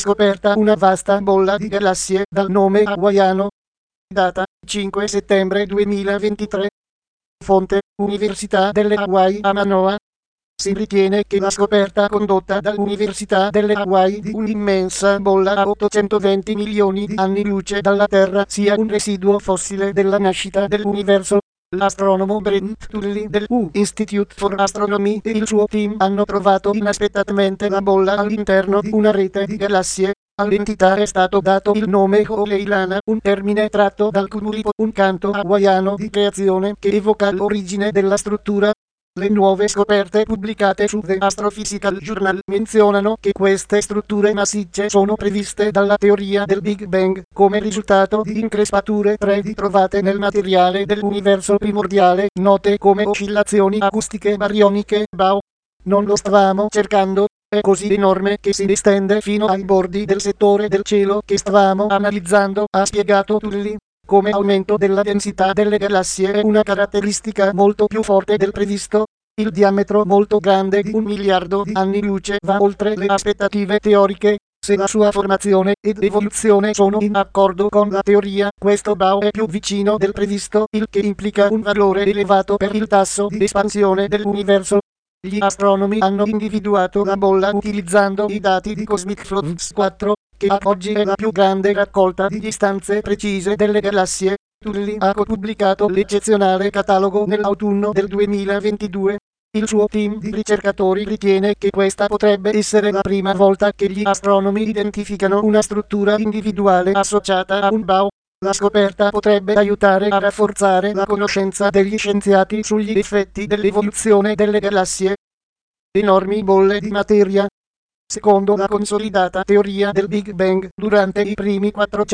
scoperta una vasta bolla di galassie dal nome hawaiano. Data 5 settembre 2023. Fonte: Università delle Hawaii a Manoa. Si ritiene che la scoperta condotta dall'Università delle Hawaii di un'immensa bolla a 820 milioni di anni luce dalla Terra sia un residuo fossile della nascita dell'universo. L'astronomo Brent Tully del Institute for Astronomy e il suo team hanno trovato inaspettatamente la bolla all'interno di una rete di galassie. All'entità è stato dato il nome Ho'oleilana, un termine tratto dal Kumuripo, un canto hawaiano di creazione che evoca l'origine della struttura. Le nuove scoperte pubblicate su The Astrophysical Journal menzionano che queste strutture massicce sono previste dalla teoria del Big Bang, come risultato di increspature 3D trovate nel materiale dell'universo primordiale, note come oscillazioni acustiche barioniche BAO. Non lo stavamo cercando, è così enorme che si estende fino ai bordi del settore del cielo che stavamo analizzando, ha spiegato Tully. Come aumento della densità delle galassie è una caratteristica molto più forte del previsto. Il diametro molto grande di 1 miliardo di anni luce va oltre le aspettative teoriche. Se la sua formazione ed evoluzione sono in accordo con la teoria, questo BAO è più vicino del previsto, il che implica un valore elevato per il tasso di espansione dell'universo. Gli astronomi hanno individuato la bolla utilizzando i dati di Cosmic Flux 4, che ad oggi è la più grande raccolta di distanze precise delle galassie. Tully ha pubblicato l'eccezionale catalogo nell'autunno del 2022. Il suo team di ricercatori ritiene che questa potrebbe essere la prima volta che gli astronomi identificano una struttura individuale associata a un BAO. La scoperta potrebbe aiutare a rafforzare la conoscenza degli scienziati sugli effetti dell'evoluzione delle galassie. Enormi bolle di materia. Secondo la consolidata teoria del Big Bang, durante i primi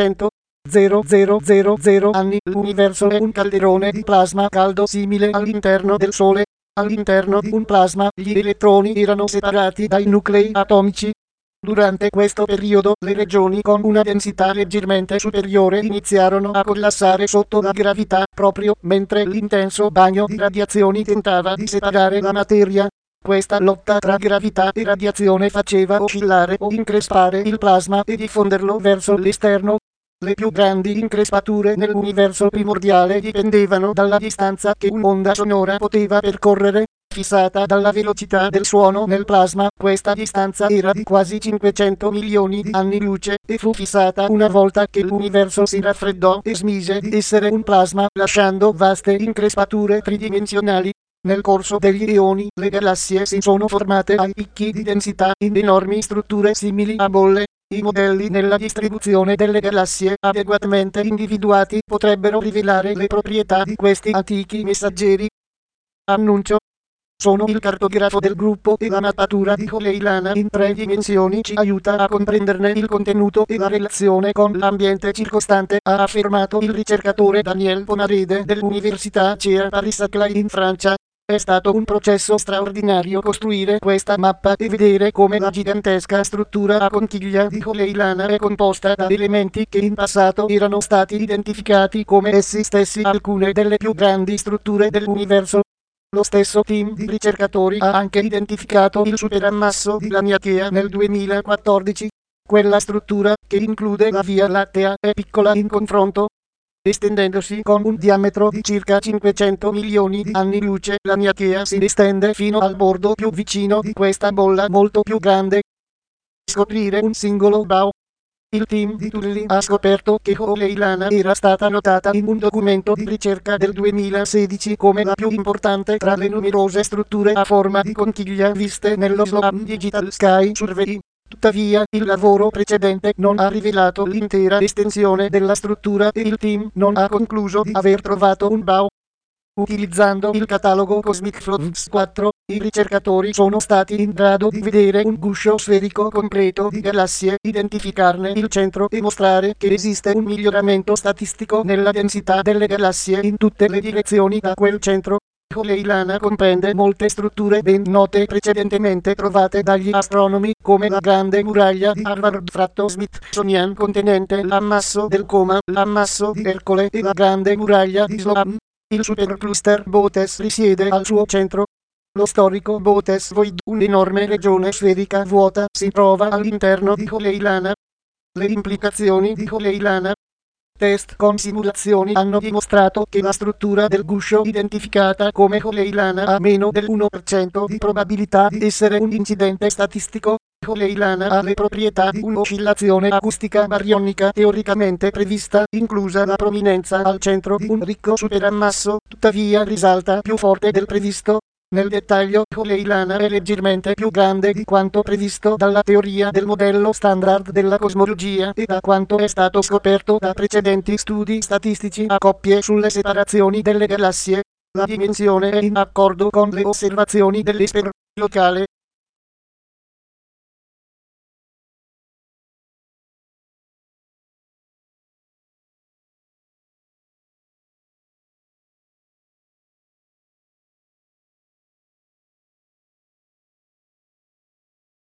400.000 anni l'universo è un calderone di plasma caldo simile all'interno del Sole. All'interno di un plasma gli elettroni erano separati dai nuclei atomici. Durante questo periodo le regioni con una densità leggermente superiore iniziarono a collassare sotto la gravità, proprio mentre l'intenso bagno di radiazioni tentava di separare la materia. Questa lotta tra gravità e radiazione faceva oscillare o increspare il plasma e diffonderlo verso l'esterno. Le più grandi increspature nell'universo primordiale dipendevano dalla distanza che un'onda sonora poteva percorrere. Fissata dalla velocità del suono nel plasma, questa distanza era di quasi 500 milioni di anni luce, e fu fissata una volta che l'universo si raffreddò e smise di essere un plasma, lasciando vaste increspature tridimensionali. Nel corso degli eoni, le galassie si sono formate ai picchi di densità in enormi strutture simili a bolle. I modelli nella distribuzione delle galassie adeguatamente individuati potrebbero rivelare le proprietà di questi antichi messaggeri. Annuncio. Sono il cartografo del gruppo e la mappatura di Ho'oleilana in 3 dimensioni ci aiuta a comprenderne il contenuto e la relazione con l'ambiente circostante, ha affermato il ricercatore Daniel Pomarede dell'Università CEA Paris-Saclay in Francia. È stato un processo straordinario costruire questa mappa e vedere come la gigantesca struttura a conchiglia di Ho'oleilana è composta da elementi che in passato erano stati identificati come essi stessi alcune delle più grandi strutture dell'universo. Lo stesso team di ricercatori ha anche identificato il superammasso di Laniakea nel 2014. Quella struttura, che include la Via Lattea, è piccola in confronto. Estendendosi con un diametro di circa 500 milioni di anni luce, Laniakea si estende fino al bordo più vicino di questa bolla molto più grande. Scoprire un singolo BAO. Il team di Tully ha scoperto che Ho'oleilana era stata notata in un documento di ricerca del 2016 come la più importante tra le numerose strutture a forma di conchiglia viste nello Sloan Digital Sky Survey. Tuttavia, il lavoro precedente non ha rivelato l'intera estensione della struttura e il team non ha concluso di aver trovato un BAO. Utilizzando il catalogo Cosmic Flux 4, i ricercatori sono stati in grado di vedere un guscio sferico completo di galassie, identificarne il centro e mostrare che esiste un miglioramento statistico nella densità delle galassie in tutte le direzioni da quel centro. Ho'oleilana comprende molte strutture ben note precedentemente trovate dagli astronomi, come la Grande Muraglia di Harvard-Smithsonian contenente l'ammasso del Coma, l'ammasso di Ercole e la Grande Muraglia di Sloan. Il supercluster Boötes risiede al suo centro. Lo storico Boötes Void, un'enorme regione sferica vuota, si trova all'interno di Ho'oleilana. Le implicazioni di Holeylana. Test con simulazioni hanno dimostrato che la struttura del guscio identificata come Holeylana ha meno del 1% di probabilità di essere un incidente statistico. Holeylana ha le proprietà di un'oscillazione acustica barionica teoricamente prevista, inclusa la prominenza al centro di un ricco superammasso, tuttavia risalta più forte del previsto. Nel dettaglio, Holeylana è leggermente più grande di quanto previsto dalla teoria del modello standard della cosmologia e da quanto è stato scoperto da precedenti studi statistici a coppie sulle separazioni delle galassie. La dimensione è in accordo con le osservazioni dell'ESPER locale.